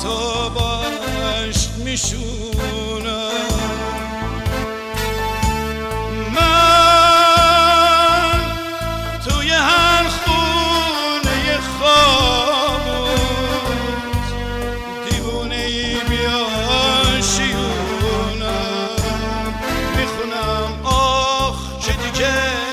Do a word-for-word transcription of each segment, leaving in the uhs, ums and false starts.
تو با عشق میشونم. من توی هر خونه خاموش دیوونه ای بیاشیونم. میخونم آخ که دیگه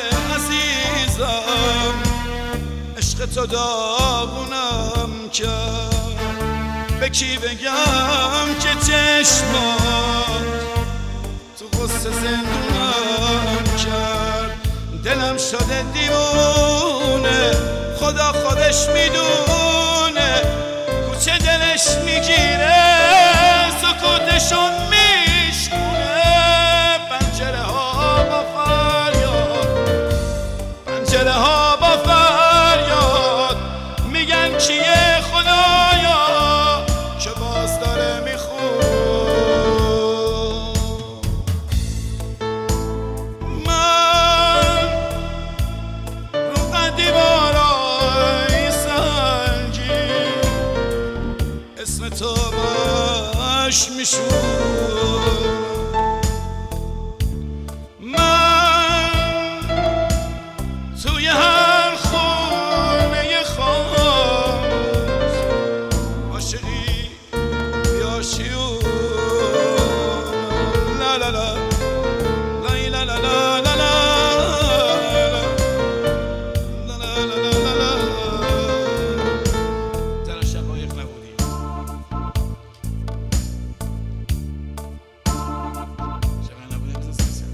عزیزم عشق تو داغونم کرد. به کی بگم که چشمات تو غصه زندونم کرد. دلم شده دیوونه خدا خودش میدونه. کوچه دلش میگیره سکوتشون میشکونه. پنجره ها با فریاد، پنجره ها با فریاد میگن کیه خدایا که باز داره میخون. من رو قدیمارای سنگین اسم تو باش میشون. من توی هر خونه خاموش عاشقی بیاشیون. لا لا لا لا لا لا لا لا لا لا لا لا. در شقایق نبودی، شقایق نبودی بزن سیسه.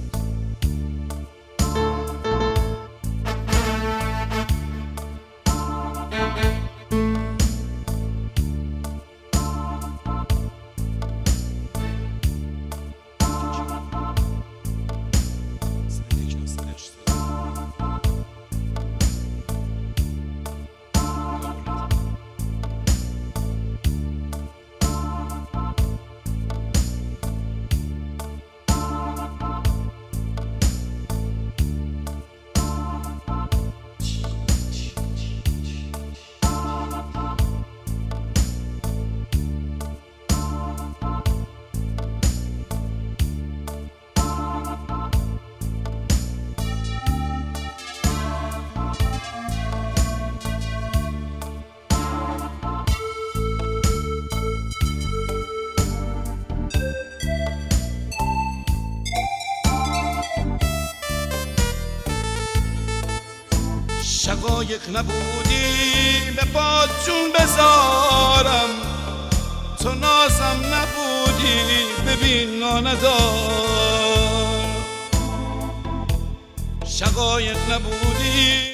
شقایق نبودی به پات جون بذارم. تو نازم نبودی ببین ناندار. شقایق نبودی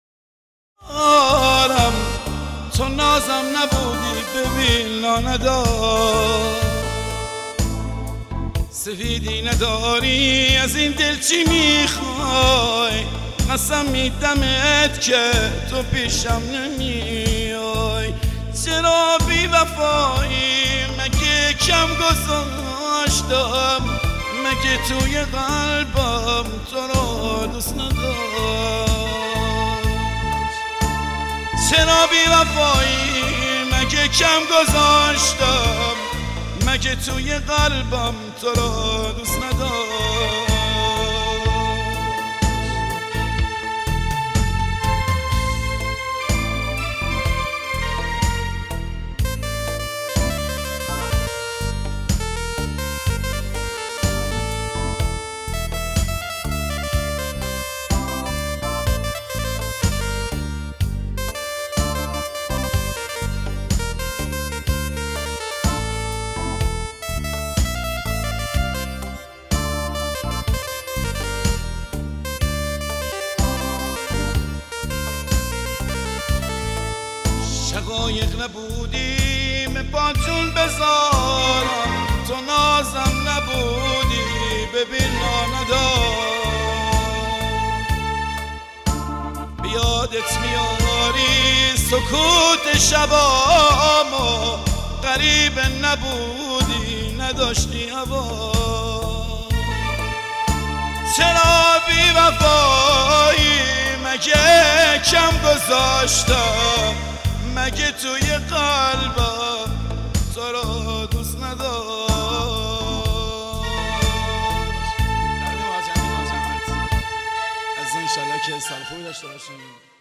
بذارم. تو نازم نبودی ببین ناندار. سفیدی نداری از این دل چی میخوای؟ قسم میدمت که تو پیشم نمیای. چرا بی وفایی مگه کم گذاشتم؟ مگه توی قلبم تو رو دوست نداشت؟ چرا بی وفایی مگه کم گذاشتم؟ مگه توی قلبم تو رو دوست نداشت؟ شقایق نبودیم با جون بذارم. تو نازم نبودی ببین ناندار. بیادت میاری سکوت شبامو. غریب نبودی نداشتی هوا. چرا بی وفایی مگه کم گذاشتم؟ مگه توی قلبم تو رو سال خوبی داشته باشین.